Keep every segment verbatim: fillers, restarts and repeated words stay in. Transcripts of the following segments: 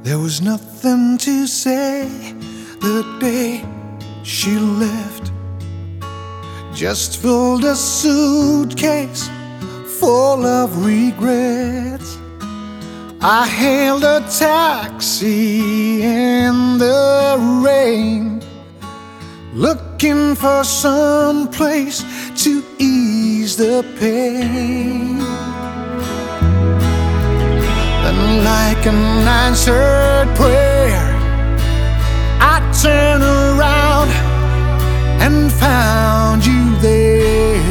There was nothing to say the day she left. Just filled a suitcase full of regrets. I hailed a taxi in the rain, looking for some place to ease the pain. Then, like an answered prayer, I turned around and found you there.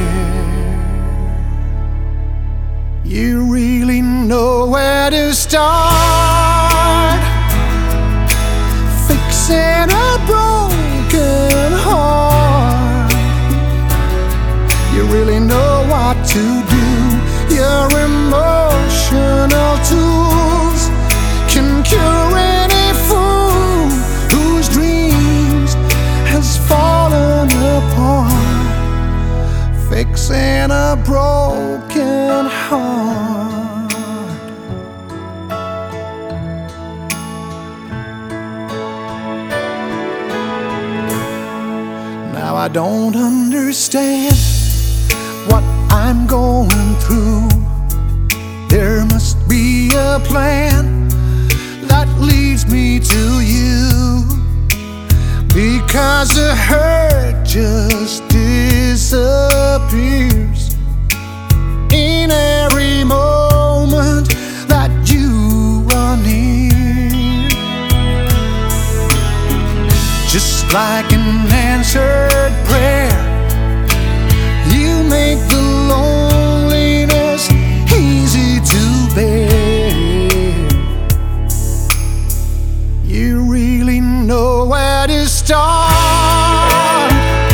You really know where to start fixing a broken heart. You really know what to do. Your emotional tools can cure any fool whose dreams has fallen apart. Fixing a broken heart. Now I don't understand what I'm going through. There must be a plan that leads me to you, because the hurt just disappears in every moment that you are near. Just like an answered prayer, you make the loneliness easy to bear. You really know where to start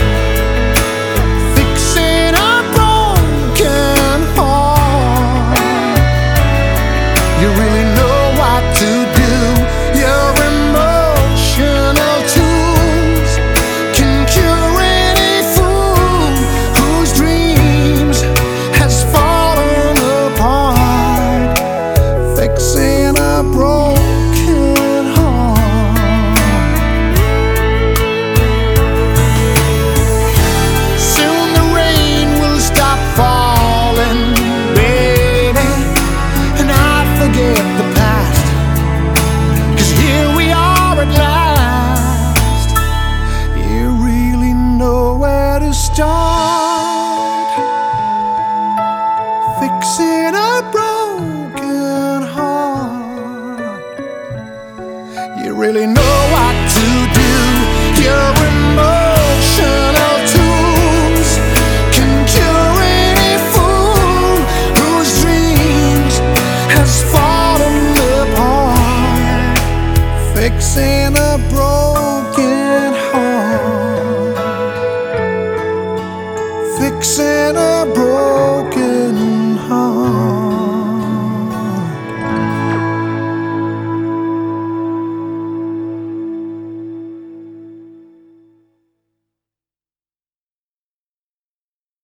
fixing a broken heart. You really know what to do. Your emotional tools can cure any fool whose dreams has fallen apart. Fixing a broken heart. Soon the rain will stop falling, baby, and I forget the past, 'cause here we are at last. You really know where to start fixing a broken heart. You really know what to do. Your emotional tools can cure any fool whose dreams has fallen apart. Fixing a broken heart. Fixing a